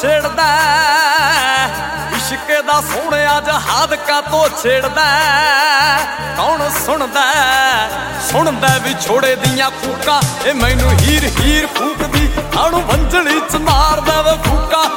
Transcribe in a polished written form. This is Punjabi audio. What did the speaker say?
ਛੇੜਦਾ ਇਸ਼ਕ ਦਾ ਸੋਹਣਿਆ ਜਹਾਦ ਕਾਤੋਂ ਛੇੜਦਾ ਕੌਣ ਸੁਣਦਾ ਸੁਣਦਾ ਵਿਛੋੜੇ ਦੀਆਂ ਫੂਕਾਂ ਇਹ ਮੈਨੂੰ ਹੀਰ ਹੀਰ ਫੂਕਦੀ ਆਣੂ ਵੰਝਲੀ ਚ ਮਾਰਦਾ ਵੇ ਫੂਕਾਂ